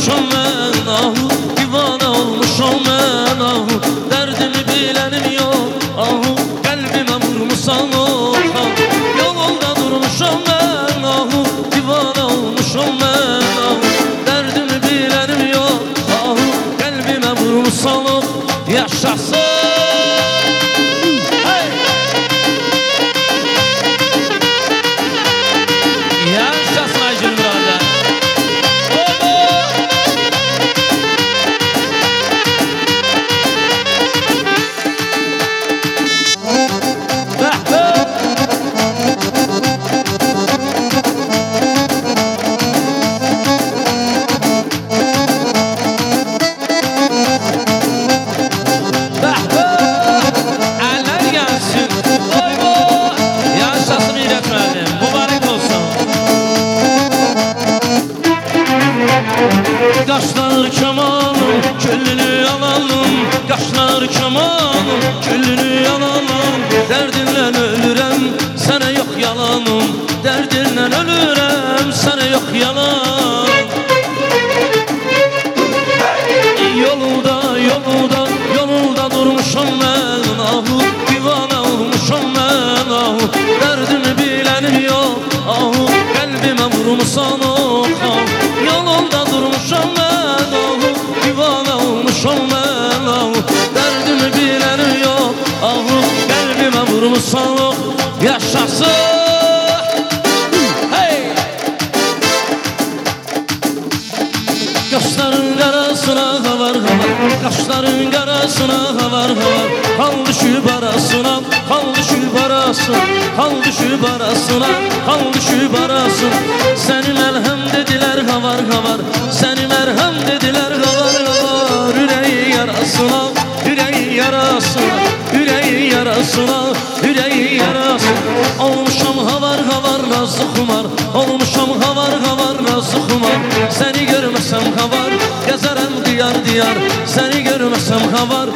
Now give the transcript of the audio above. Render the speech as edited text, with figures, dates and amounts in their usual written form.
durmuşam mən ahu, divana olmuşam mən ahu, dərdimi bilənim yox ahu, qəlbimə vurmusan oxa. Yolunda durmuşam mən ahu, divana olmuşam mən ahu, dərdimi bilənim yox ahu, qəlbimə vurmusan ox. Yaşasın Qaşlar kamanım, küllünü alalım. Qaşlar kamanım, küllünü alalım. Dərdinlə ölürəm, sənə yox yalanım. Dərdinlə ölürəm, sənə yox yalan. Yolunda, yolunda, yolunda durmuşam mən ahu, divana olmuşam mən ahu, dərdimi bilənim yox ahu, qəlbimə vurmusan oxa. Yolunda durmuşam mən ahu, divana olmuşam mən ahu, dərdimi bilənim yox ahu, qəlbimə vurmusan ox. Yaşasın Qaşların qarasına havar havar, qaşların qarasına havar havar, hal düşüb arasına, hal düşüb arasına, hal düşüb arasına, hal düşüb arasına. Səni məlhəm dedilər havar havar, səni mərhəm dedilər havar havar. Ürəyi yarasına, ürəyi yarasına, ürəyi yarasına, ürəyi yarasına. Olmuşam havar havar nazlı xumar, olmuşam havar havar nazlı xumar. Səni görməsəm havar, gəzərəm diyar diyar, səni görməsəm havar,